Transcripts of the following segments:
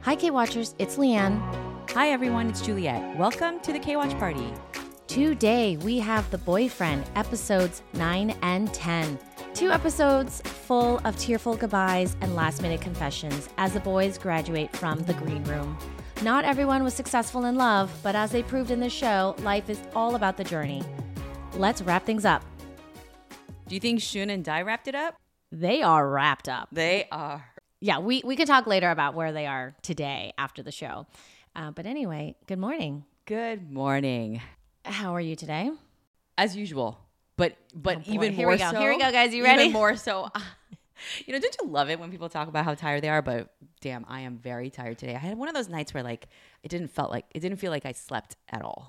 Hi, K-Watchers. It's Leanne. Hi, everyone. It's Juliet. Welcome to the K-Watch Party. Today, we have The Boyfriend, episodes 9 and 10. 2 episodes full of tearful goodbyes and last-minute confessions as the boys graduate from the green room. Not everyone was successful in love, but as they proved in this show, life is all about the journey. Let's wrap things up. Do you think Shun and Dai wrapped it up? They are wrapped up. They are. Yeah, we could talk later about where they are today after the show. But anyway, good morning. Good morning. How are you today? As usual, but even Here more we go. so. Here we go, guys. You ready? Even more so. Don't you love it when people talk about how tired they are? But damn, I am very tired today. I had one of those nights where it didn't feel like I slept at all.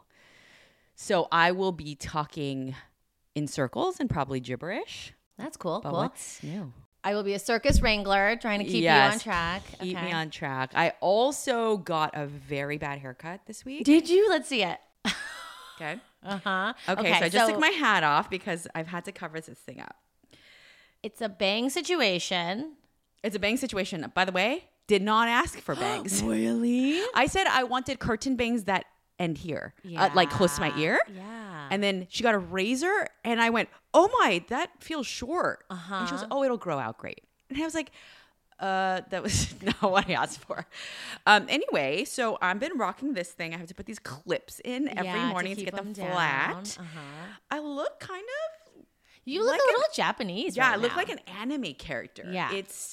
So I will be talking in circles and probably gibberish. That's cool. But cool. what's new? I will be a circus wrangler trying to keep you on track. Keep me on track. I also got a very bad haircut this week. Did you? Let's see it. Okay. Uh-huh. Okay, so I just took my hat off because I've had to cover this thing up. It's a bang situation. It's a bang situation. By the way, did not ask for bangs. Really? I said I wanted curtain bangs that end here, like close to my ear. Yeah. And then she got a razor, and I went, "Oh my, that feels short." And she goes, "Oh, it'll grow out great." And I was like, that was not what I asked for. Anyway, so I've been rocking this thing. I have to put these clips in every morning to get them flat. I look kind of. You look a little Japanese. Yeah, right I look now. like an anime character. Yeah.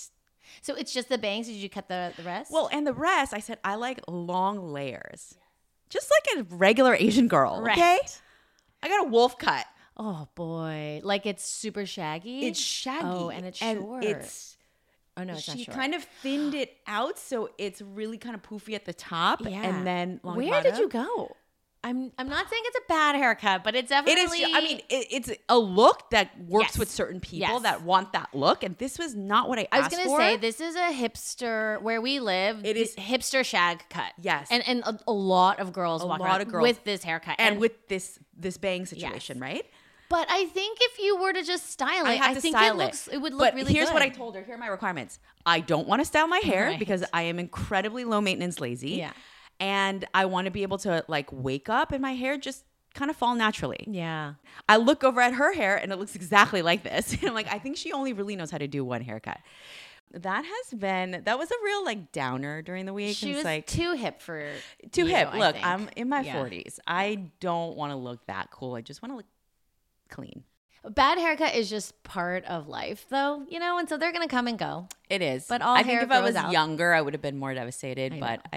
So it's just the bangs. Did you cut the rest? Well, and the rest, I said I like long layers, just like a regular Asian girl. Right. Okay. I got a wolf cut. Oh boy, like it's super shaggy. It's shaggy. Oh, and it's short. Oh no, it's not she short. kind of thinned it out, so it's really kind of poofy at the top, and then long Where bottom. did you go? I'm not saying it's a bad haircut, but it's definitely. It is. I mean, it's a look that works Yes. with certain people Yes. that want that look, and this was not what I asked for. I was gonna say this is a hipster where we live. It is hipster shag cut. Yes, and a lot of girls walk around with this haircut and with this bang situation, right? But I think if you were to just style it, I think it would look but really here's good. what I told her. Here are my requirements. I don't want to style my hair Right. because I am incredibly low maintenance lazy. Yeah. And I want to be able to wake up and my hair just kind of fall naturally. Yeah. I look over at her hair and it looks exactly like this. And I'm like, I think she only really knows how to do one haircut. That was a real downer during the week. She was too hip for hip. I Look, think. I'm in my 40s. I don't want to look that cool. I just want to look clean. A bad haircut is just part of life, though, and so they're going to come and go. It is. But all I hair think if I was grows out. younger, I would have been more devastated.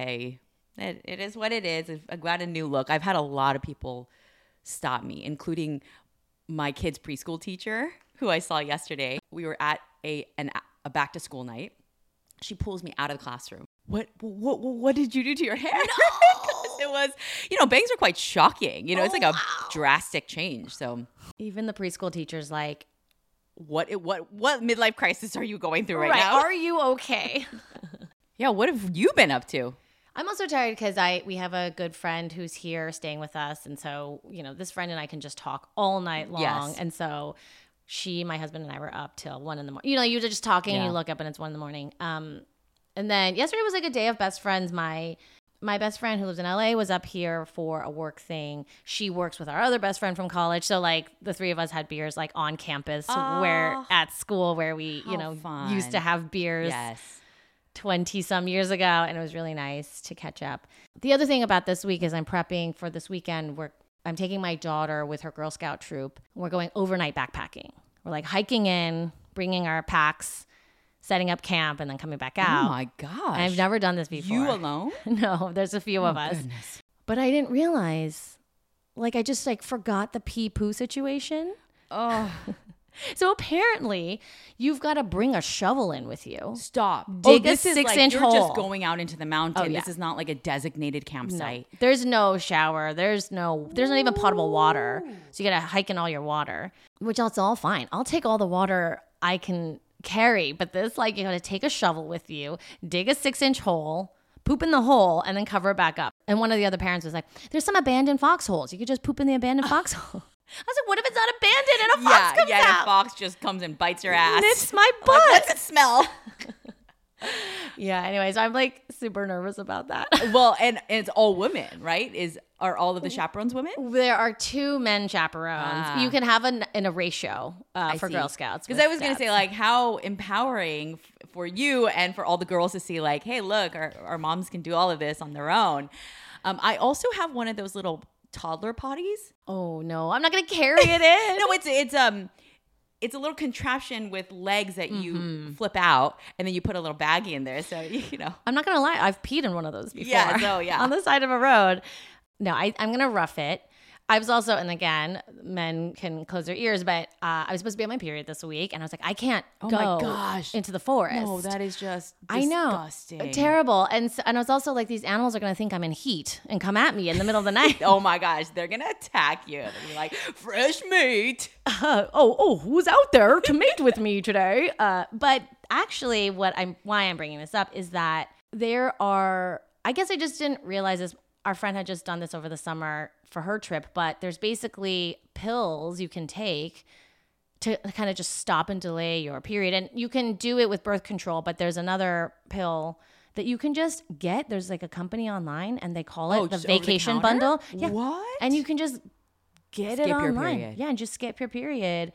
It is what it is. I've got a new look. I've had a lot of people stop me, including my kid's preschool teacher, who I saw yesterday. We were at a back to school night. She pulls me out of the classroom. What did you do to your hair? No! It was, bangs are quite shocking. It's like a drastic change. So Even the preschool teacher's like, what midlife crisis are you going through right now? Are you okay? Yeah, what have you been up to? I'm also tired because we have a good friend who's here staying with us. And so, this friend and I can just talk all night long. Yes. And so my husband and I were up till 1 a.m. You're just talking and you look up and it's 1 a.m. And then yesterday was like a day of best friends. My best friend who lives in LA was up here for a work thing. She works with our other best friend from college. So the three of us had beers on campus where at school where we, fun. used to have beers. Yes. 20 some years ago, and it was really nice to catch up. The other thing about this week is I'm prepping for this weekend. I'm taking my daughter with her Girl Scout troop. We're going overnight backpacking. We're hiking in, bringing our packs, setting up camp, and then coming back out. Oh my gosh. I've never done this before. You alone? No, there's a few of us. Goodness. But I didn't realize, I just forgot the pee-poo situation. Oh. So apparently, you've got to bring a shovel in with you. Stop. Dig a this is 6-inch you're hole. just going out into the mountain. Oh, yeah. This is not like a designated campsite. No. There's no shower. There's not even potable water. So you got to hike in all your water, which it's all fine. I'll take all the water I can carry. But this, you got to take a shovel with you, dig a 6-inch hole, poop in the hole, and then cover it back up. And one of the other parents was like, there's some abandoned foxholes. You could just poop in the abandoned foxhole. I was like, what if it's not abandoned and a fox comes out? And a fox just comes and bites your ass. Nips my butt. What's it smell? Yeah, anyway, so I'm super nervous about that. Well, and it's all women, right? Are all of the chaperones women? There are 2 men chaperones. You can have in a ratio for see. Girl Scouts. Because I was going to say, like, how empowering for you and for all the girls to see, like, hey, look, our moms can do all of this on their own. I also have one of those little toddler potties. Oh no, I'm not going to carry it in. No, it's a little contraption with legs that you flip out, and then you put a little baggie in there. So, you know. I'm not going to lie. I've peed in one of those before. Yeah. On the side of a road. No, I'm going to rough it. I was also, and again, men can close their ears, but I was supposed to be on my period this week, and I was like, I can't go into the forest. No, that is just disgusting. I know. Terrible. And I was also like, these animals are going to think I'm in heat and come at me in the middle of the night. Oh my gosh, they're going to attack you. They're going to be like, fresh meat. Who's out there to mate with me today? But actually, why I'm bringing this up is that I guess I just didn't realize this. Our friend had just done this over the summer for her trip, but there's basically pills you can take to kind of just stop and delay your period. And you can do it with birth control, but there's another pill that you can just get. There's like a company online and they call it the vacation bundle. Yeah. What? And you can just skip it online. Period. Yeah, and just skip your period.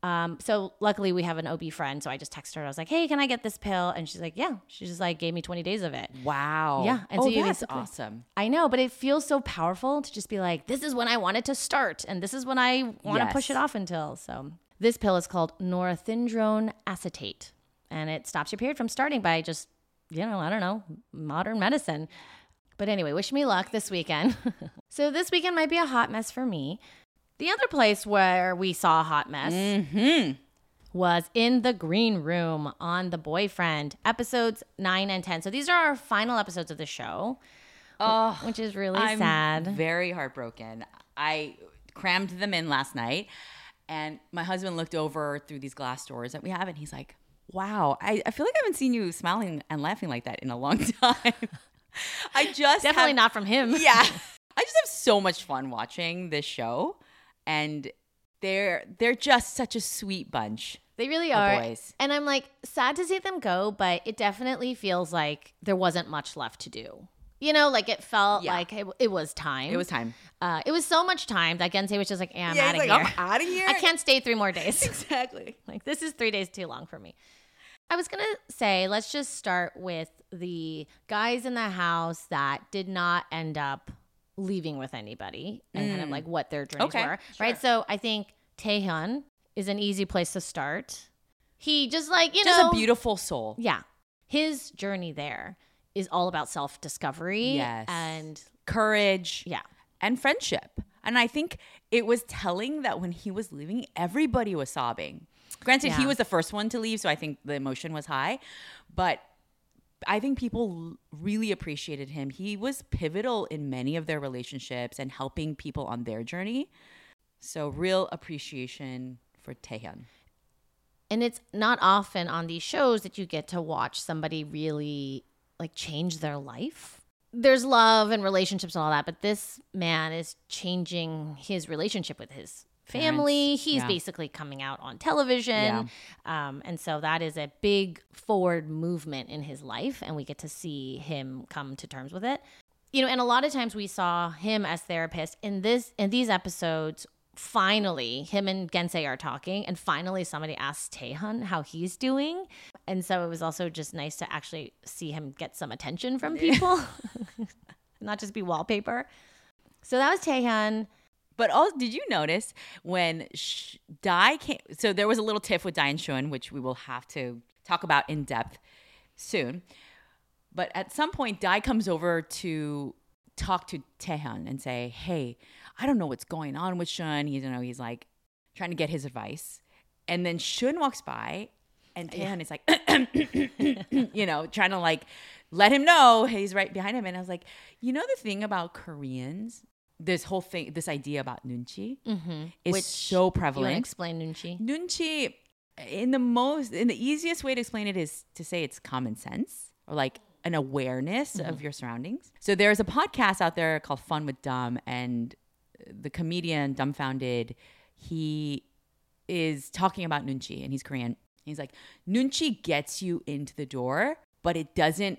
So luckily we have an OB friend. So I just texted her. I was like, hey, can I get this pill? And she's like, yeah. She just like gave me 20 days of it. Wow. Yeah. And so that's awesome. I know, but it feels so powerful to just be like, this is when I want it to start. And this is when I want to push it off until. So this pill is called norethindrone acetate. And it stops your period from starting by just, I don't know, modern medicine. But anyway, wish me luck this weekend. So this weekend might be a hot mess for me. The other place where we saw a hot mess was in the green room on The Boyfriend, episodes 9 and 10. So these are our final episodes of the show, which is really sad. I'm very heartbroken. I crammed them in last night, and my husband looked over through these glass doors that we have, and he's like, wow, I feel like I haven't seen you smiling and laughing like that in a long time. Definitely not from him. Yeah. I just have so much fun watching this show. And they're just such a sweet bunch. They really are. Boys. And I'm like sad to see them go, but it definitely feels like there wasn't much left to do. Like it felt like it was time. It was time. It was so much time that Gensei was just like, I'm out of here. I'm out of here. I can't stay 3 more days. Exactly. Like this is 3 days too long for me. I was going to say, let's just start with the guys in the house that did not end up leaving with anybody and kind of like what their journeys were. Sure. Right. So I think Taehyun is an easy place to start. He just just a beautiful soul. Yeah. His journey there is all about self-discovery. Yes. And courage. Yeah. And friendship. And I think it was telling that when he was leaving, everybody was sobbing. Granted, he was the first one to leave, so I think the emotion was high. But I think people really appreciated him. He was pivotal in many of their relationships and helping people on their journey. So real appreciation for Taehyun. And it's not often on these shows that you get to watch somebody really change their life. There's love and relationships and all that, but this man is changing his relationship with his family. He's basically coming out on television. Yeah. And so that is a big forward movement in his life. And we get to see him come to terms with it. And a lot of times we saw him as therapist in these episodes. Finally, him and Gensei are talking, and finally somebody asks Taehyun how he's doing. And so it was also just nice to actually see him get some attention from people, not just be wallpaper. So that was Taehyun. But also, did you notice when Dai came? So there was a little tiff with Dai and Shun, which we will have to talk about in depth soon. But at some point, Dai comes over to talk to Taehyun and say, hey, I don't know what's going on with Shun. He's like trying to get his advice. And then Shun walks by and Taehyun is like, trying to let him know he's right behind him. And I was like, the thing about Koreans, this whole thing, this idea about nunchi is so prevalent. You want to explain nunchi? Nunchi, in the easiest way to explain it is to say it's common sense or an awareness of your surroundings. So there's a podcast out there called Fun with Dumb, and the comedian Dumbfounded, he is talking about nunchi, and he's Korean. He's like, nunchi gets you into the door, but it doesn't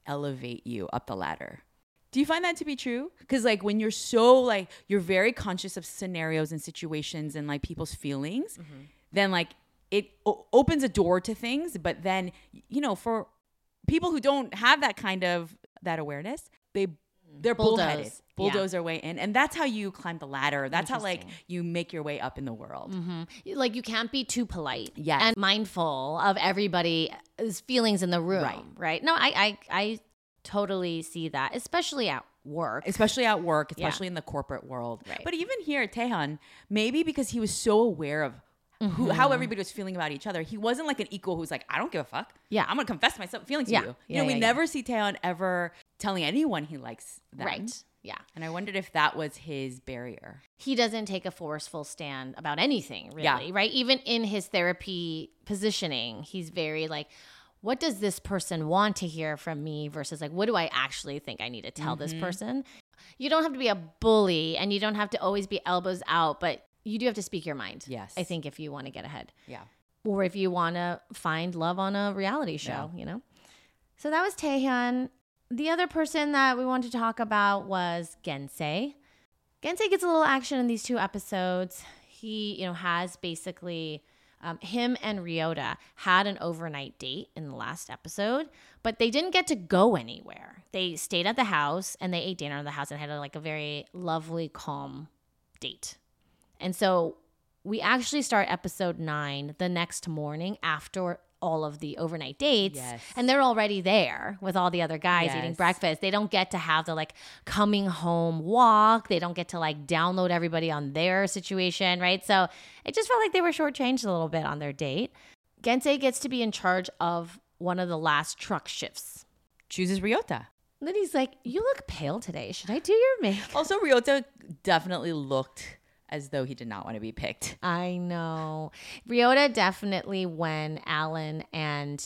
elevate you up the ladder. Do you find that to be true? Because like when you're so like, you're very conscious of scenarios and situations and like people's feelings, then like it opens a door to things. But then, you know, for people who don't have that kind of, that awareness, they're bullheaded. Bulldoze their way in. And that's how you climb the ladder. That's how like you make your way up in the world. Like you can't be too polite Yes. and mindful of everybody's feelings in the room, right? No, I totally see that, especially at work. Especially at work, especially in the corporate world. Right. But even here, Taehyun, maybe because he was so aware of how everybody was feeling about each other, he wasn't like an equal who's like, I don't give a fuck. Yeah. I'm going to confess my feelings to you. You know, we never see Taehyun ever telling anyone he likes them. Right. Yeah. And I wondered if that was his barrier. He doesn't take a forceful stand about anything, really, Yeah. right? Even in his therapy positioning, he's very like, what does this person want to hear from me versus like, what do I actually think I need to tell this person? You don't have to be a bully and you don't have to always be elbows out, but you do have to speak your mind. Yes. I think if you want to get ahead. Yeah. Or if you want to find love on a reality show, you know? So that was Taehyun. The other person that we wanted to talk about was Gensei. Gensei gets a little action in these 2 episodes. He, you know, has basically him and Ryota had an overnight date in the last episode, but they didn't get to go anywhere. They stayed at the house and they ate dinner in the house and had a very lovely, calm date. And so we actually start episode 9 the next morning after all of the overnight dates. Yes. And they're already there with all the other guys Yes. eating breakfast. They don't get to have the coming home walk. They don't get to download everybody on their situation, right? So it just felt like they were shortchanged a little bit on their date. Gensei gets to be in charge of one of the last truck shifts. Chooses Ryota. And then he's like, you look pale today. Should I do your makeup? Also, Ryota definitely looked as though he did not want to be picked. I know. Ryota definitely, when Alan and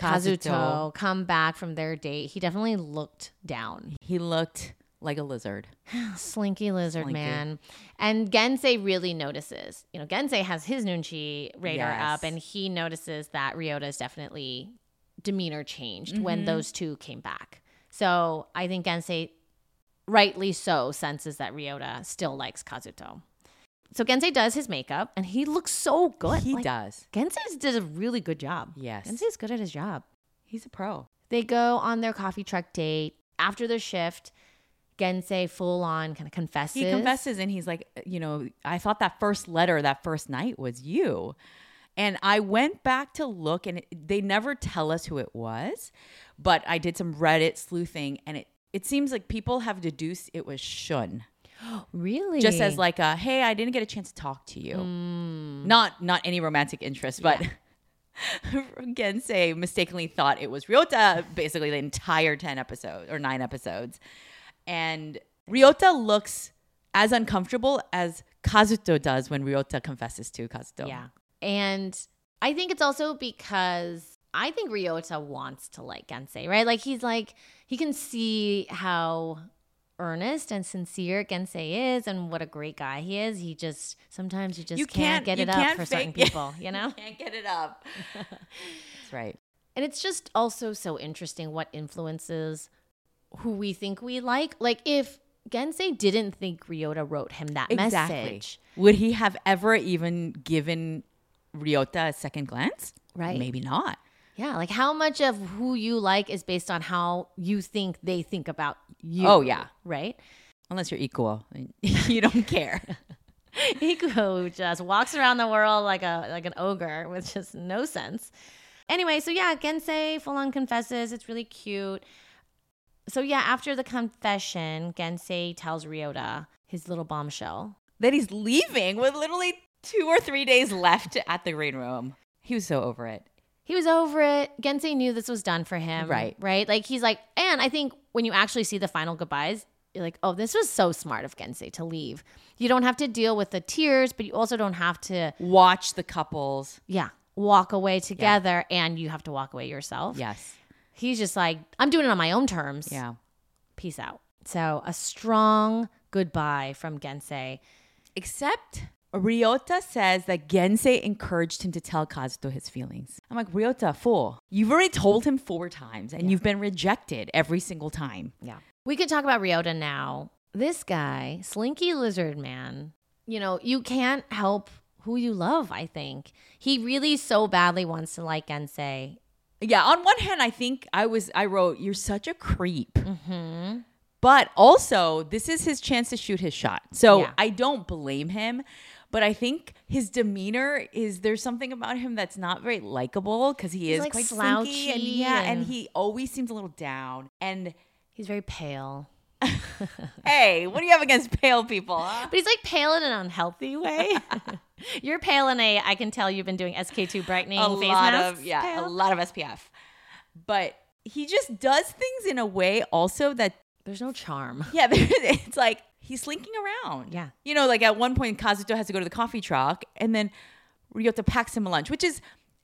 Kazuto come back from their date, he definitely looked down. He looked like a lizard. Slinky lizard man. And Gensei really notices. You know, Gensei has his Nunchi radar up and he notices that Ryota's definitely demeanor changed when those 2 came back. So I think Gensei, rightly so, senses that Ryota still likes Kazuto. So Gensei does his makeup and he looks so good. He does. Gensei did a really good job. Yes. Gensei's good at his job. He's a pro. They go on their coffee truck date. After their shift, Gensei full on kind of confesses. He confesses and he's like, you know, I thought that first letter that first night was you. And I went back to look and they never tell us who it was, but I did some Reddit sleuthing and it seems like people have deduced it was Shun. Really? Just as like a, hey, I didn't get a chance to talk to you. Not any romantic interest, but Gensei mistakenly thought it was Ryota basically the entire 10 episodes or 9 episodes. And Ryota looks as uncomfortable as Kazuto does when Ryota confesses to Kazuto. Yeah. And I think it's also because I think Ryota wants to like Gensei, right? Like he's like, he can see how earnest and sincere Gensei is and what a great guy he is. He just, sometimes you just can't get it up for certain people, you know? Can't get it up. That's right. And it's just also so interesting what influences who we think we like. Like if Gensei didn't think Ryota wrote him that message. Would he have ever even given Ryota a second glance? Right. Maybe not. Yeah, like how much of who you like is based on how you think they think about you. Oh, yeah. Right? Unless you're equal. You don't care. Iko just walks around the world like an ogre with just no sense. Anyway, so yeah, Gensei full on confesses. It's really cute. So yeah, after the confession, Gensei tells Ryota his little bombshell. That he's leaving with literally 2 or 3 days left at the green room. He was so over it. He was over it. Gensei knew this was done for him. Right. Right? Like he's like, and I think when you actually see the final goodbyes, you're like, oh, this was so smart of Gensei to leave. You don't have to deal with the tears, but you also don't have to watch the couples. Yeah. Walk away together and you have to walk away yourself. Yes. He's just like, I'm doing it on my own terms. Yeah. Peace out. So a strong goodbye from Gensei. Except Ryota says that Gensei encouraged him to tell Kazuto his feelings. I'm like, Ryota, fool. You've already told him 4 times and you've been rejected every single time. Yeah. We could talk about Ryota now. This guy, Slinky Lizard Man, you know, you can't help who you love, I think. He really so badly wants to like Gensei. Yeah, on one hand, I think I wrote, you're such a creep. But also, this is his chance to shoot his shot. So I don't blame him. But I think his demeanor there's something about him that's not very likable because he's like quite slouchy slinky and he always seems a little down. And he's very pale. Hey, what do you have against pale people? Huh? But he's like pale in an unhealthy way. You're pale in I can tell you've been doing SK2 brightening face masks. A lot of SPF. But he just does things in a way also that there's no charm. Yeah, it's like he's slinking around. Yeah. You know, like at one point, Kazuto has to go to the coffee truck and then Ryota packs him a lunch, which is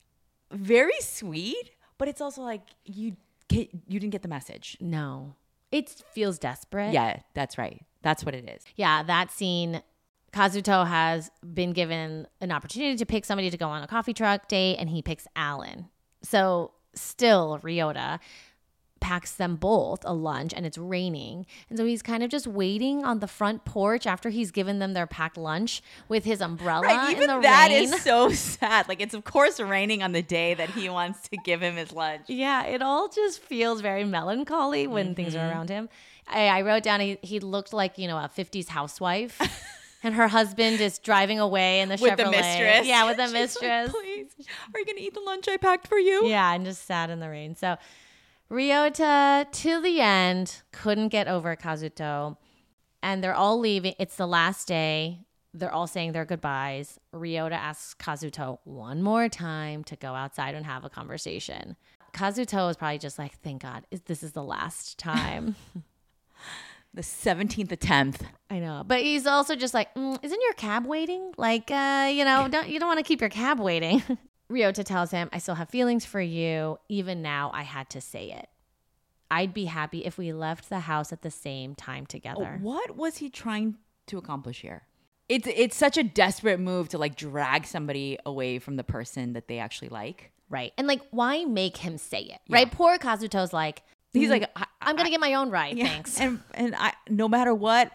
very sweet, but it's also like you didn't get the message. No. It feels desperate. Yeah, that's right. That's what it is. Yeah, that scene, Kazuto has been given an opportunity to pick somebody to go on a coffee truck date, and he picks Alan. So still, Ryota packs them both a lunch, and it's raining. And so he's kind of just waiting on the front porch after he's given them their packed lunch with his umbrella right, even in the that rain. Is so sad. Like, it's of course raining on the day that he wants to give him his lunch. Yeah, it all just feels very melancholy when things are around him. I wrote down he looked like, you know, a 50s housewife. And her husband is driving away in the with Chevrolet. The mistress. Yeah, with the She's mistress. Like, please, are you going to eat the lunch I packed for you? Yeah, and just sat in the rain. So Ryota, to the end, couldn't get over Kazuto. And they're all leaving. It's the last day. They're all saying their goodbyes. Ryota asks Kazuto one more time to go outside and have a conversation. Kazuto is probably just like, thank God, this is the last time. The 17th attempt. I know. But he's also just like, isn't your cab waiting? Like, you don't want to keep your cab waiting. Ryota tells him, I still have feelings for you. Even now, I had to say it. I'd be happy if we left the house at the same time together. What was he trying to accomplish here? It's such a desperate move to like drag somebody away from the person that they actually like. Right. And like, why make him say it? Yeah. Right. Poor Kazuto's like, he's like, I'm going to get my own ride. Yeah. Thanks. And I, no matter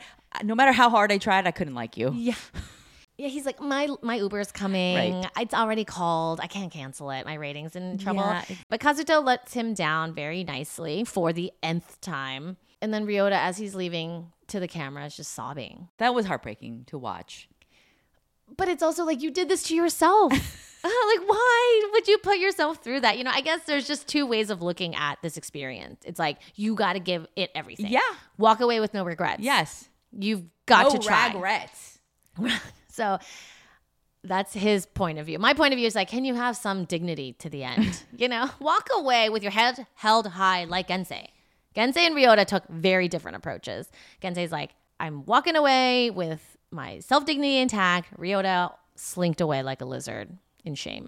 how hard I tried, I couldn't like you. Yeah. Yeah, he's like, my Uber's coming. Right. It's already called. I can't cancel it. My rating's in trouble. Yeah. But Kazuto lets him down very nicely for the nth time. And then Ryota, as he's leaving to the camera, is just sobbing. That was heartbreaking to watch. But it's also like, you did this to yourself. Like, why would you put yourself through that? You know, I guess there's just 2 ways of looking at this experience. It's like, you got to give it everything. Yeah. Walk away with no regrets. Yes. You've got to try. No regrets. So that's his point of view. My point of view is like, can you have some dignity to the end? You know, walk away with your head held high like Gensei. Gensei and Ryota took very different approaches. Gensei's like, I'm walking away with my self-dignity intact. Ryota slinked away like a lizard in shame.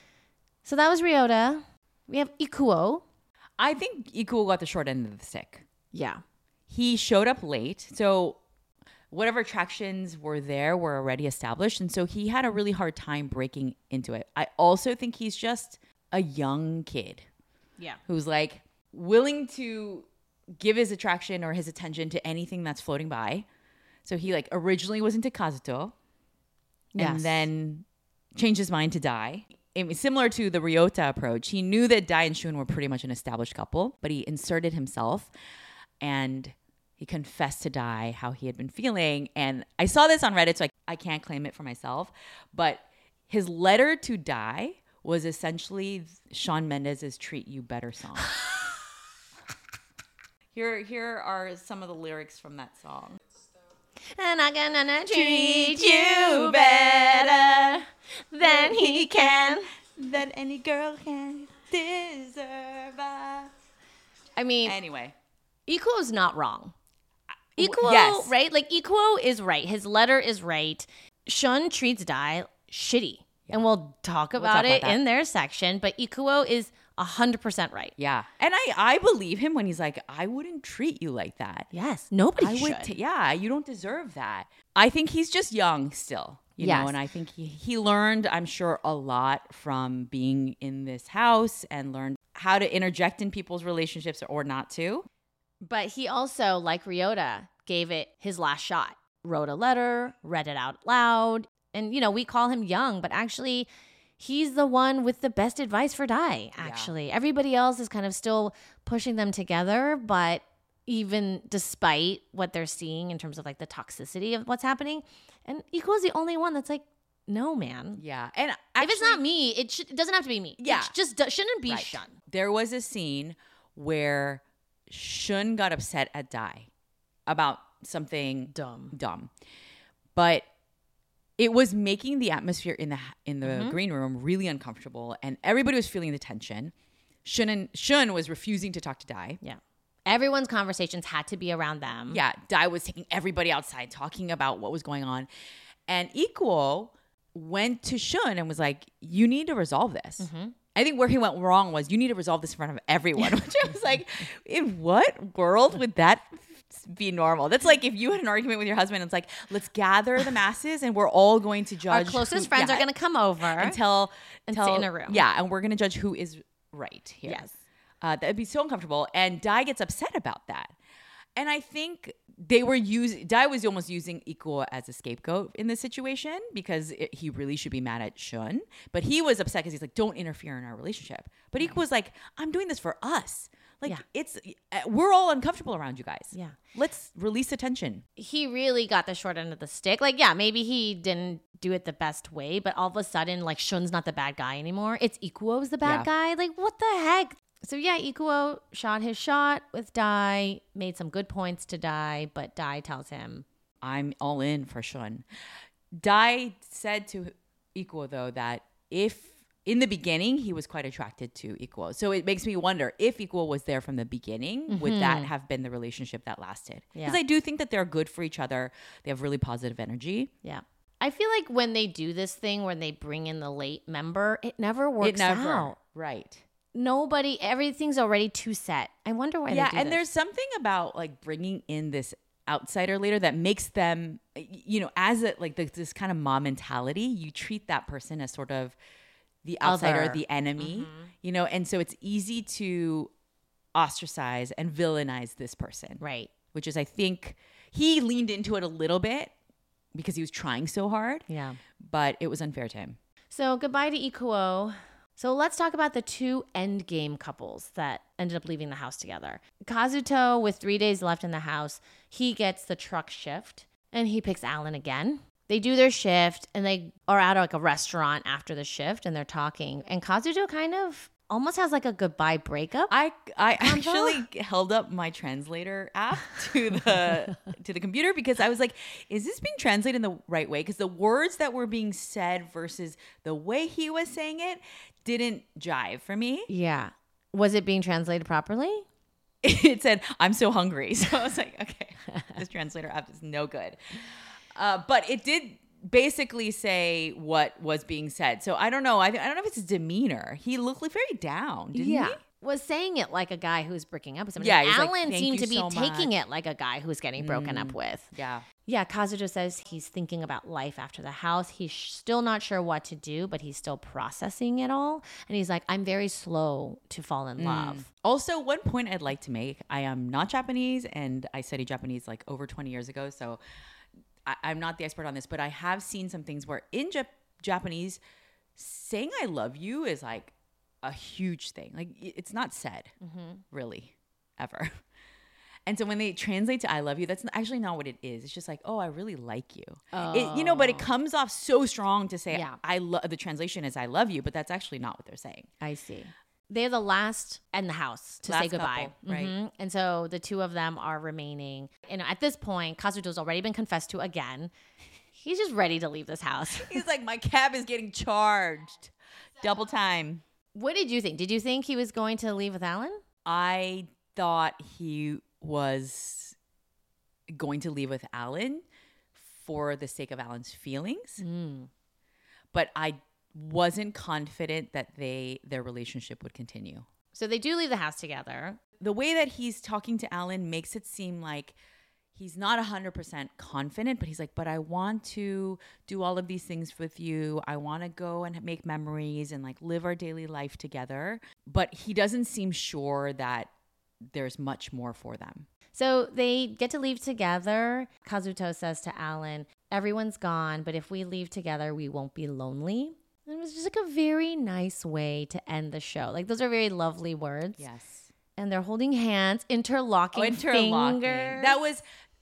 So that was Ryota. We have Ikuo. I think Ikuo got the short end of the stick. Yeah. He showed up late. So whatever attractions were there were already established. And so he had a really hard time breaking into it. I also think he's just a young kid. Yeah. Who's like willing to give his attraction or his attention to anything that's floating by. So he like originally was into Kazuto. Yes. And then changed his mind to Dai. Similar to the Ryota approach, he knew that Dai and Shun were pretty much an established couple, but he inserted himself and he confessed to Dai how he had been feeling. And I saw this on Reddit, so I can't claim it for myself. But his letter to Dai was essentially Shawn Mendes' Treat You Better song. Here are some of the lyrics from that song. And I'm gonna treat you better than he can, than any girl can deserve. I mean, anyway, Ikuo's not wrong. Ikuo, yes. Right? Like, Ikuo is right. His letter is right. Shun treats Dai shitty. Yeah. And we'll talk about it in their section. But Ikuo is 100% right. Yeah. And I believe him when he's like, I wouldn't treat you like that. Yes. Nobody should. Yeah. You don't deserve that. I think he's just young still. You Yes. know, and I think he learned, I'm sure, a lot from being in this house and learned how to interject in people's relationships or not to. But he also, like Ryota, gave it his last shot. Wrote a letter, read it out loud. And, you know, we call him young, but actually he's the one with the best advice for Dai, actually. Yeah. Everybody else is kind of still pushing them together, but even despite what they're seeing in terms of like the toxicity of what's happening, and Ikuo is the only one that's like, no, man. Yeah. And actually, if it's not me, it doesn't have to be me. Yeah. It just shouldn't be Shun. There was a scene where Shun got upset at Dai about something dumb. But it was making the atmosphere in the green room really uncomfortable, and everybody was feeling the tension. Shun was refusing to talk to Dai. Yeah. Everyone's conversations had to be around them. Yeah. Dai was taking everybody outside talking about what was going on. And Ikuo went to Shun and was like, you need to resolve this. Mm-hmm. I think where he went wrong was you need to resolve this in front of everyone, which I was like, in what world would that be normal? That's like if you had an argument with your husband, it's like, let's gather the masses and we're all going to judge. Our closest friends are going to come over and sit in a room. Yeah, and we're going to judge who is right here. Yes. That would be so uncomfortable. And Dai gets upset about that. And I think Dai was almost using Ikuo as a scapegoat in this situation because he really should be mad at Shun. But he was upset because he's like, don't interfere in our relationship. But Ikuo was like, I'm doing this for us. Like, we're all uncomfortable around you guys. Yeah. Let's release the tension. He really got the short end of the stick. Like, yeah, maybe he didn't do it the best way, but all of a sudden, like, Shun's not the bad guy anymore. It's Ikuo's the bad guy. Like, what the heck? So, yeah, Ikuo shot his shot with Dai, made some good points to Dai, but Dai tells him, I'm all in for Shun. Dai said to Ikuo, though, that if in the beginning, he was quite attracted to Ikuo. So it makes me wonder if Ikuo was there from the beginning, would that have been the relationship that lasted? Because I do think that they're good for each other. They have really positive energy. Yeah. I feel like when they do this thing, when they bring in the late member, it never works out. Right. Everything's already too set. I wonder why they do this. There's something about like bringing in this outsider later that makes them, you know, as this kind of mom mentality, you treat that person as sort of the outsider, the enemy, you know, and so it's easy to ostracize and villainize this person. Right. Which is, I think, he leaned into it a little bit because he was trying so hard. Yeah. But it was unfair to him. So goodbye to Ikuo. So let's talk about the two endgame couples that ended up leaving the house together. Kazuto, with 3 days left in the house, he gets the truck shift and he picks Alan again. They do their shift and they are at like a restaurant after the shift and they're talking. And Kazuto kind of almost has like a goodbye breakup. I actually held up my translator app to the computer because I was like, is this being translated in the right way? Because the words that were being said versus the way he was saying it didn't jive for me. Yeah. Was it being translated properly? It said, I'm so hungry. So I was like, okay, this translator app is no good. But it did basically say what was being said. So I don't know. I don't know if it's his demeanor. He looked like very down, didn't he? Was saying it like a guy who's breaking up with somebody. Yeah, Alan seemed to be taking it like a guy who's getting broken up with. Yeah. Yeah, Kazuto says he's thinking about life after the house. He's still not sure what to do, but he's still processing it all. And he's like, I'm very slow to fall in love. Also, one point I'd like to make, I am not Japanese and I studied Japanese like over 20 years ago. So I'm not the expert on this, but I have seen some things where in Japanese, saying I love you is like a huge thing. Like it's not said really ever. And so when they translate to I love you, that's actually not what it is. It's just like, oh, I really like you. But it comes off so strong to say the translation is I love you, but that's actually not what they're saying. I see. They're the last in the house to say goodbye. Couple, right. And so the two of them are remaining. And at this point, Kazuto's already been confessed to again. He's just ready to leave this house. He's like, my cab is getting charged. Double time. What did you think? Did you think he was going to leave with Alan? I thought he was going to leave with Alan for the sake of Alan's feelings. But I wasn't confident that their relationship would continue. So they do leave the house together. The way that he's talking to Alan makes it seem like he's not 100% confident, but he's like, but I want to do all of these things with you. I want to go and make memories and like live our daily life together. But he doesn't seem sure that there's much more for them. So they get to leave together. Kazuto says to Alan, everyone's gone, but if we leave together, we won't be lonely. And it was just like a very nice way to end the show. Like those are very lovely words. Yes. And they're holding hands, interlocking fingers. That was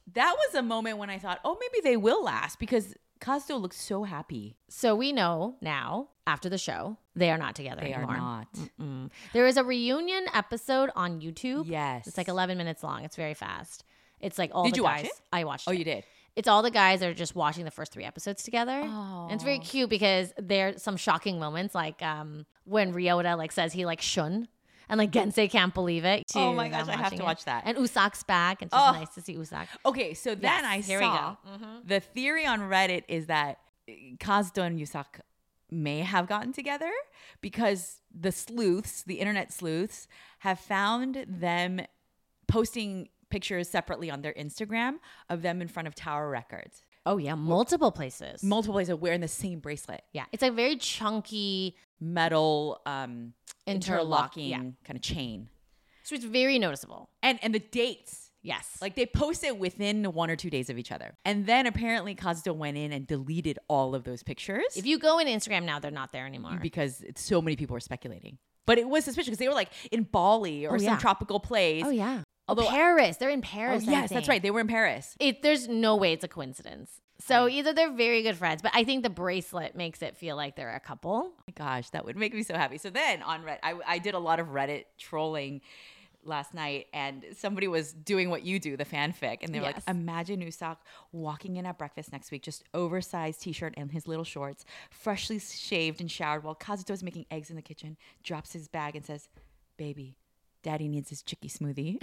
a moment when I thought, oh, maybe they will last, because Kazuto looks so happy. So we know now, after the show, they are not together They anymore. are not. Mm-mm. There is a reunion episode on YouTube. Yes. It's like 11 minutes long. It's very fast. It's like all Did the you guys. watch it? I watched it. Oh, you did? It's all the guys that are just watching the first 3 episodes together. Oh. And it's very cute because there's some shocking moments, like when Ryota like says he like shun. And like Gensei can't believe it. Too. Oh my gosh, I have watching to it. watch that. And Usak's back, and it's just nice to see Usak. Okay, so then Yes, I here we saw go. the theory on Reddit is that Kazuto and Usak may have gotten together because the sleuths, the internet sleuths, have found them posting pictures separately on their Instagram of them in front of Tower Records. Oh yeah, multiple places. Multiple places wearing the same bracelet. Yeah, it's a very chunky, Metal interlocking yeah. kind of chain. so it's very noticeable. And the dates. Yes. Like they posted within 1 or 2 days of each other. And then apparently Kazuto went in and deleted all of those pictures. If you go in Instagram now, they're not there anymore. Because so many people were speculating. But it was suspicious because they were like in Bali or some tropical place. Oh yeah. Although Paris. They're in Paris. yes, that's right. They were in Paris. There's no way it's a coincidence. So either they're very good friends, but I think the bracelet makes it feel like they're a couple. Oh my gosh, that would make me so happy. So then on Reddit, I did a lot of Reddit trolling last night, and somebody was doing what you do, the fanfic, and they're like, imagine Usak walking in at breakfast next week, just oversized t-shirt and his little shorts, freshly shaved and showered, while Kazuto's making eggs in the kitchen, drops his bag and says, baby, daddy needs his chicky smoothie.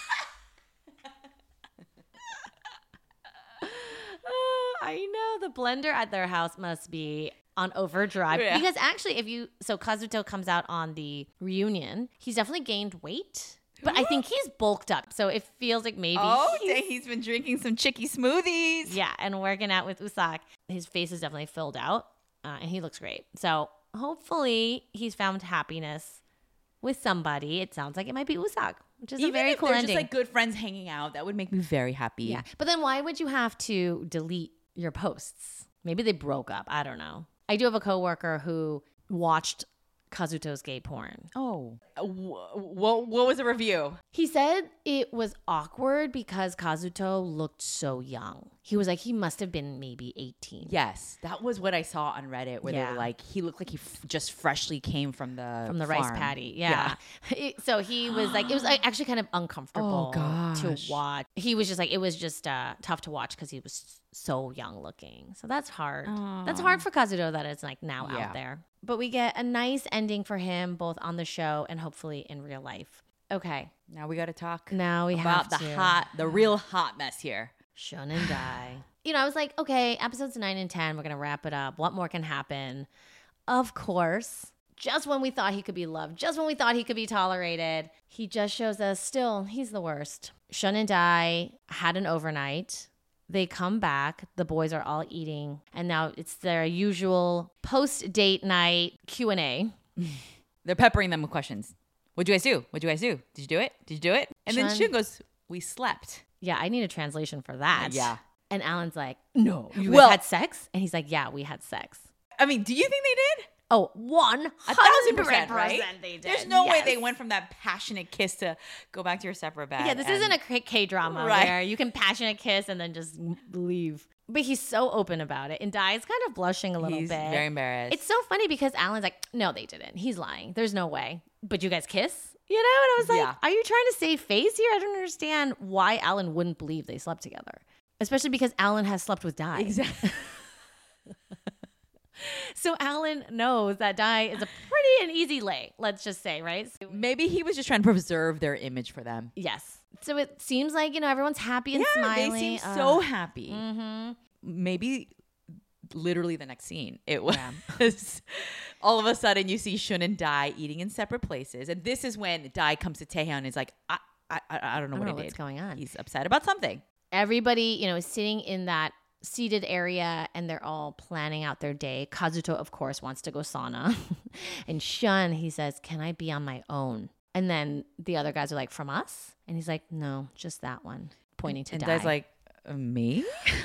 I know the blender at their house must be on overdrive because actually so Kazuto comes out on the reunion, he's definitely gained weight. But I think he's bulked up. So it feels like maybe he's been drinking some chicky smoothies. Yeah, and working out with Usak. His face is definitely filled out, and he looks great. So hopefully he's found happiness with somebody. It sounds like it might be Usak, which is Even a very if cool they're ending. just like good friends hanging out, that would make me very happy. Yeah, but then why would you have to delete your posts? Maybe they broke up. I don't know. I do have a coworker who watched Kazuto's gay porn. Oh, what was the review? He said it was awkward because Kazuto looked so young. He was like, he must have been maybe 18. Yes, that was what I saw on Reddit, where they were like, he looked like he just freshly came from the rice paddy. Yeah. So he was like, it was actually kind of uncomfortable to watch. He was just like, it was just tough to watch because he was so young looking. So that's hard. That's hard for Kazuto that it's like now out there. But we get a nice ending for him both on the show and hopefully in real life. Okay. Now we got to talk about the real hot mess here. Shun and Dai. I was like, okay, episodes 9 and 10, we're going to wrap it up. What more can happen? Of course, just when we thought he could be loved, just when we thought he could be tolerated, he just shows us still, he's the worst. Shun and Dai had an overnight. They come back. The boys are all eating. And now it's their usual post-date night Q&A. They're peppering them with questions. What'd you guys do? What'd you guys do? Did you do it? Did you do it? And then Shun goes, we slept. Yeah, I need a translation for that. Yeah. And Alan's like, no, you guys had sex? And he's like, yeah, we had sex. I mean, do you think they did? Oh, 1,000%, right? They did. There's no way they went from that passionate kiss to go back to your separate bed. Yeah, this isn't a K-drama where you can passionate kiss and then just leave. But he's so open about it. And Dai's kind of blushing a little bit. He's very embarrassed. It's so funny because Alan's like, no, they didn't. He's lying. There's no way. But you guys kiss? And I was like, are you trying to save face here? I don't understand why Alan wouldn't believe they slept together. Especially because Alan has slept with Dai. Exactly. So Alan knows that Dai is a pretty and easy lay, let's just say, right? So maybe he was just trying to preserve their image for them. Yes. So it seems like, everyone's happy and smiling. They seem so happy. Mm-hmm. Maybe literally the next scene. It was all of a sudden you see Shun and Dai eating in separate places. And this is when Dai comes to Taehyun and is like, I don't know what I did. What's going on. He's upset about something. everybody, is sitting in that seated area and they're all planning out their day. Kazuto, of course, wants to go sauna. And Shun, he says, can I be on my own? And then the other guys are like, from us? And he's like, no, just that one, pointing to Dai. And Dai's like, me?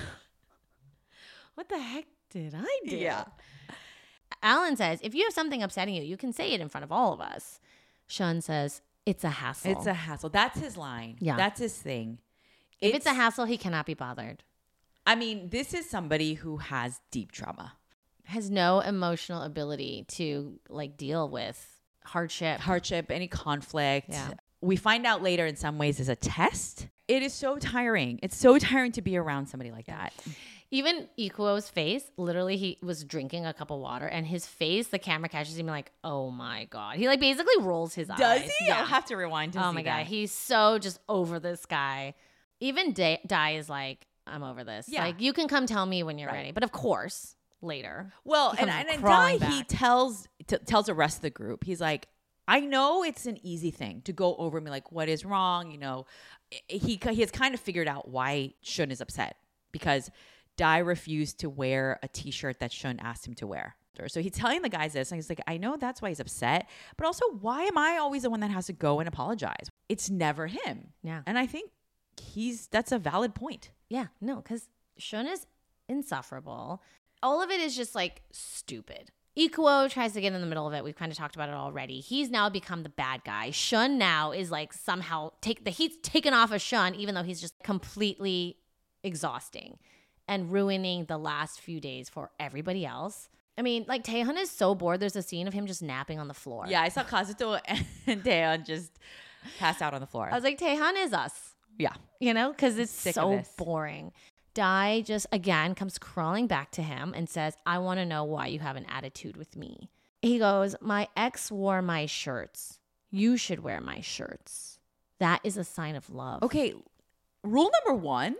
What the heck did I do? Yeah. Alan says, if you have something upsetting you, you can say it in front of all of us. Shun says, it's a hassle. It's a hassle. That's his line. Yeah. That's his thing. If it's a hassle, he cannot be bothered. I mean, this is somebody who has deep trauma. Has no emotional ability to deal with hardship, any conflict. Yeah. We find out later in some ways is a test. It is so tiring. It's so tiring to be around somebody like that. Even Ikuo's face, literally he was drinking a cup of water and his face, the camera catches him like, oh my God. He basically rolls his eyes. Does he? Yeah. I'll have to rewind to see that. Oh my God. He's so just over this guy. Even Dai is like, I'm over this. Yeah. You can come tell me when you're ready. But of course, later. Well, and Dai, he tells the rest of the group, he's like, I know it's an easy thing to go over me, like, what is wrong? He has kind of figured out why Shun is upset because Dai refused to wear a t-shirt that Shun asked him to wear. So he's telling the guys this, and he's like, I know that's why he's upset, but also why am I always the one that has to go and apologize? It's never him. Yeah. And I think that's a valid point. Yeah, no, because Shun is insufferable. All of it is just stupid. Ikuo tries to get in the middle of it. We've kind of talked about it already. He's now become the bad guy. Shun now is somehow the heat's taken off of Shun, even though he's just completely exhausting and ruining the last few days for everybody else. I mean, Taehyun is so bored. There's a scene of him just napping on the floor. Yeah, I saw Kazuto and Taehyun just pass out on the floor. I was like, Taehyun is us. Yeah. Because it's so boring. Dai just, again, comes crawling back to him and says, I want to know why you have an attitude with me. He goes, my ex wore my shirts. You should wear my shirts. That is a sign of love. Okay, rule number 1,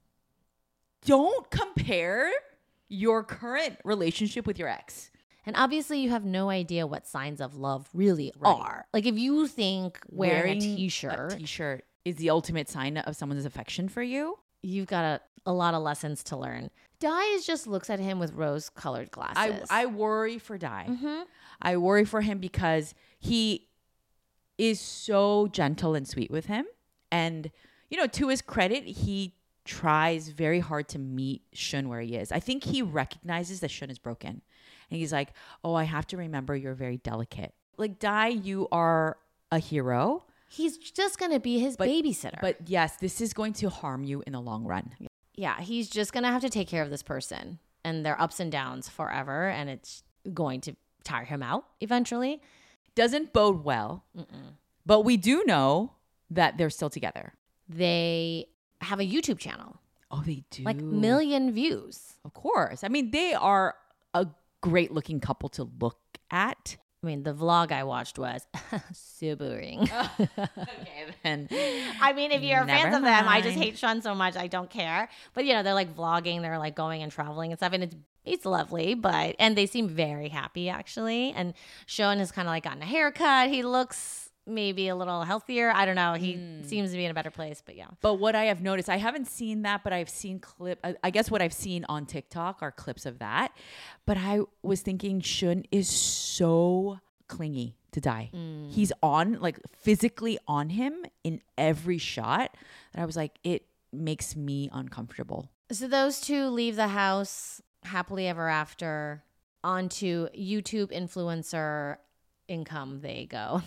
don't compare your current relationship with your ex. And obviously you have no idea what signs of love really are. If you think wearing a t-shirt is the ultimate sign of someone's affection for you, you've got a lot of lessons to learn. Dai just looks at him with rose-colored glasses. I worry for Dai. Mm-hmm. I worry for him because he is so gentle and sweet with him. And, to his credit, he tries very hard to meet Shun where he is. I think he recognizes that Shun is broken. And he's like, oh, I have to remember you're very delicate. Dai, you are a hero. He's just going to be his babysitter. But yes, this is going to harm you in the long run. Yeah, he's just going to have to take care of this person and their ups and downs forever. And it's going to tire him out eventually. Doesn't bode well. Mm-mm. But we do know that they're still together. They have a YouTube channel. Oh, they do? 1 million views. Of course. I mean, they are a great looking couple to look at. I mean, the vlog I watched was so boring. Okay, then. I mean, if you're fans of them, I just hate Shun so much. I don't care. But, they're vlogging. They're going and traveling and stuff. And it's lovely. And they seem very happy, actually. And Shun has kind of gotten a haircut. He looks maybe a little healthier. I don't know. He seems to be in a better place, but yeah. But what I have noticed, I haven't seen that, but I've seen I guess what I've seen on TikTok are clips of that. But I was thinking Shun is so clingy to Dai. He's on, physically on him in every shot. And I was like, it makes me uncomfortable. So those two leave the house happily ever after. Onto YouTube influencer income they go.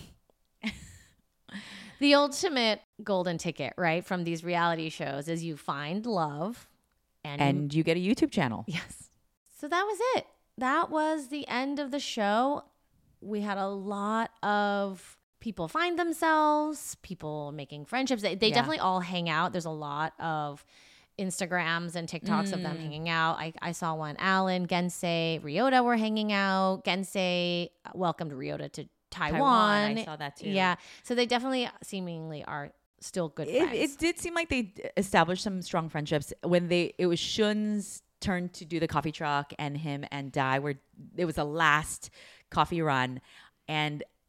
The ultimate golden ticket, right, from these reality shows is you find love and you get a YouTube channel. Yes. So that was it. That was the end of the show. We had a lot of people find themselves, people making friendships. They definitely all hang out. There's a lot of Instagrams and TikToks of them hanging out. I saw one. Alan, Gensei, Ryota were hanging out. Gensei welcomed Ryota to Taiwan. I saw that too. Yeah. So they definitely seemingly are still good friends. It did seem like they established some strong friendships when it was Shun's turn to do the coffee truck, and him and Dai it was the last coffee run. And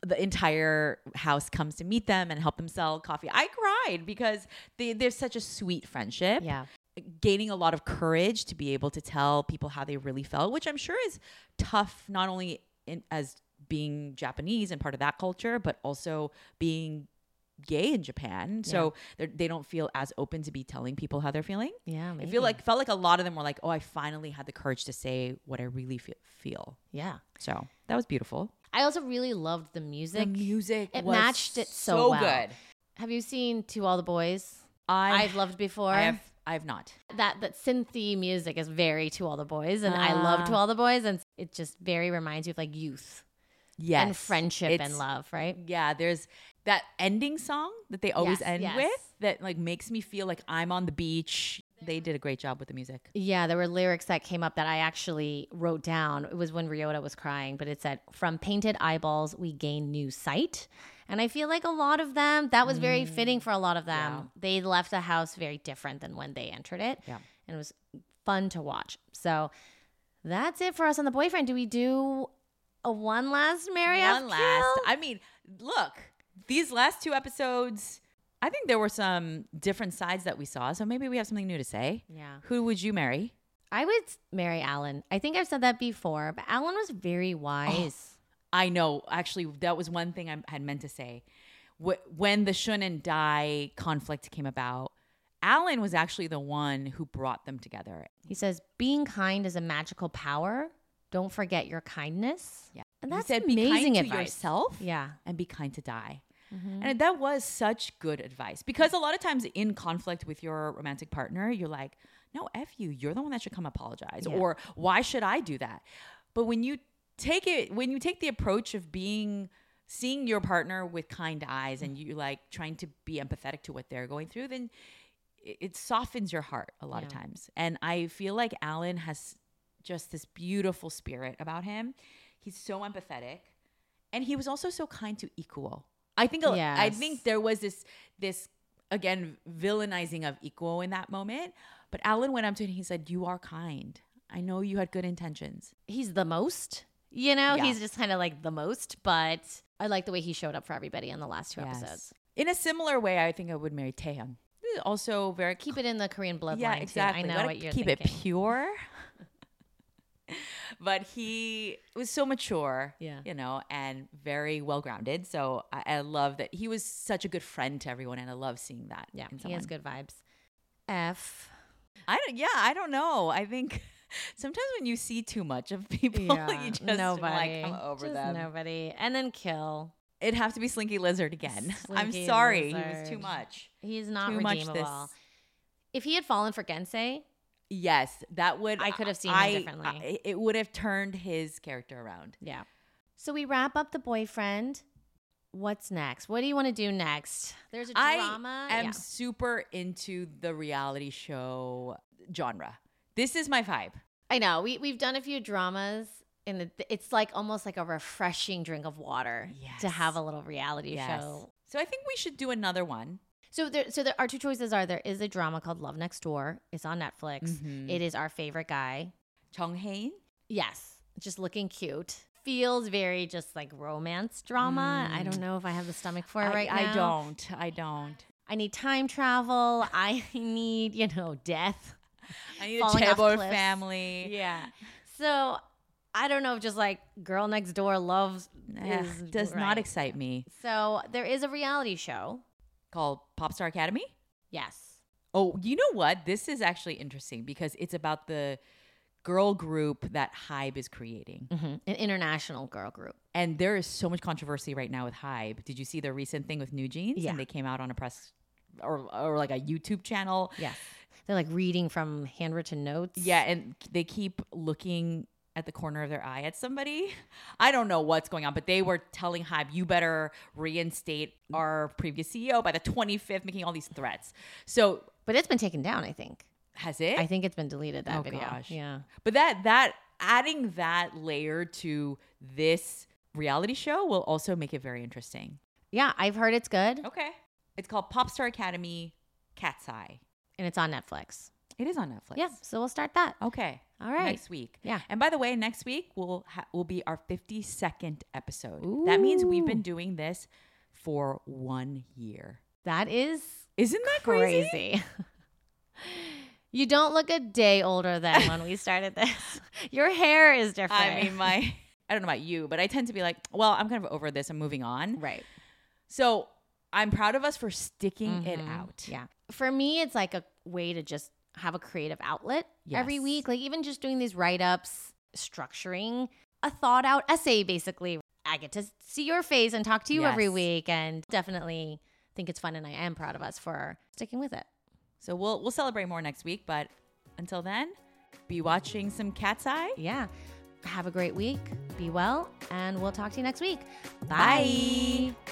the entire house comes to meet them and help them sell coffee. I cried because there's such a sweet friendship. Yeah. Gaining a lot of courage to be able to tell people how they really felt, which I'm sure is tough, not only as being Japanese and part of that culture, but also being gay in Japan. So they don't feel as open to be telling people how they're feeling. Yeah, maybe. Felt like a lot of them were like, oh, I finally had the courage to say what I really feel. Yeah. So that was beautiful. I also really loved the music. It was matched it so well. good. Have you seen To All the Boys? I've I've loved before. I have not. That synthy music is very To All the Boys, and I love To All the Boys, and it just very reminds you of like youth, Yes, and friendship and love, right? Yeah, there's that ending song that they always end yes. with that like makes me feel like I'm on the beach. They did a great job with the music. Yeah, there were lyrics that came up that I actually wrote down. It was when Ryota was crying, but it said, "From painted eyeballs, we gain new sight." And I feel like a lot of them, that was very fitting for a lot of them. Yeah. They left the house very different than when they entered it. Yeah. And it was fun to watch. So that's it for us on The Boyfriend. Do we do a one last Marry F. Kill? I mean, look, these last 2 episodes, I think there were some different sides that we saw. So maybe we have something new to say. Yeah. Who would you marry? I would marry Alan. I think I've said that before, but Alan was very wise. I know. Actually, that was one thing I had meant to say. When the Shun and Dai conflict came about, Alan was actually the one who brought them together. He says, being kind is a magical power. Don't forget your kindness. Yeah. And He that's said, amazing be kind advice. to yourself Yeah. and be kind to Dai. And that was such good advice because a lot of times in conflict with your romantic partner, you're like, no, F you. You're the one that should come apologize. Yeah. Or why should I do that? But when you take the approach of seeing your partner with kind eyes and you like trying to be empathetic to what they're going through, then it softens your heart a lot of times. And I feel like Alan has just this beautiful spirit about him. He's so empathetic. And he was also so kind to Ikuo. I think there was this again villainizing of Ikuo in that moment. But Alan went up to him and he said, "You are kind. I know you had good intentions." He's the most, he's just kind of like the most, but I like the way he showed up for everybody in the last 2 episodes. In a similar way, I think I would marry Taehyung. Also very Keep it in the Korean bloodline. Yeah, exactly. Too. I know what you're keep thinking. it pure. But he was so mature, and very well grounded. So I love that he was such a good friend to everyone, and I love seeing that. Yeah, in he someone. has good vibes. F. I don't know. I think sometimes when you see too much of people, you just like come over them. Nobody. And then kill. It'd have to be Slinky Lizard again. I'm Slinky sorry, Lizard. he was too much. He's not Too redeemable. much If he had fallen for Gensei, yes, that would. I could have seen him differently. It would have turned his character around. Yeah. So we wrap up The Boyfriend. What's next? What do you want to do next? There's a drama. I am super into the reality show genre. This is my vibe. I know. We've done a few dramas, and it's like almost like a refreshing drink of water to have a little reality show. So I think we should do another one. So there are 2 choices. There is a drama called Love Next Door. It's on Netflix. Mm-hmm. It is our favorite guy. Jung Hae-in? Yes. Just looking cute. Feels very just like romance drama. I don't know if I have the stomach for it right now. I don't. I need time travel. I need, death. I need falling a off chaebol cliffs. family. Yeah. So I don't know if just like Girl Next Door loves does not excite me. So there is a reality show called Popstar Academy. Yes. Oh, you know what? This is actually interesting because it's about the girl group that HYBE is creating. Mm-hmm. An international girl group. And there is so much controversy right now with HYBE. Did you see the recent thing with New Jeans? Yeah. And they came out on a press or like a YouTube channel. Yes. They're like reading from handwritten notes. Yeah, and they keep looking at the corner of their eye at somebody. I don't know what's going on, but they were telling HYBE, you better reinstate our previous CEO by the 25th, making all these threats. So, but it's been taken down, I think. Has it? I think it's been deleted, that video. Gosh. Yeah. But that adding that layer to this reality show will also make it very interesting. Yeah, I've heard it's good. Okay. It's called Popstar Academy Cat's Eye. And it's on Netflix. It is on Netflix. Yeah, so we'll start that. Okay. All right. Next week. Yeah. And by the way, next week will be our 52nd episode. Ooh. That means we've been doing this for 1 year. That is Isn't that crazy? You don't look a day older than when we started this. Your hair is different. I mean, I don't know about you, but I tend to be like, well, I'm kind of over this. I'm moving on. Right. So I'm proud of us for sticking it out. Yeah. For me, it's like a way to just have a creative outlet every week. Like even just doing these write-ups, structuring a thought out essay, basically. I get to see your face and talk to you every week, and definitely think it's fun. And I am proud of us for sticking with it. So we'll celebrate more next week. But until then, be watching some Cat's Eye. Yeah. Have a great week. Be well. And we'll talk to you next week. Bye.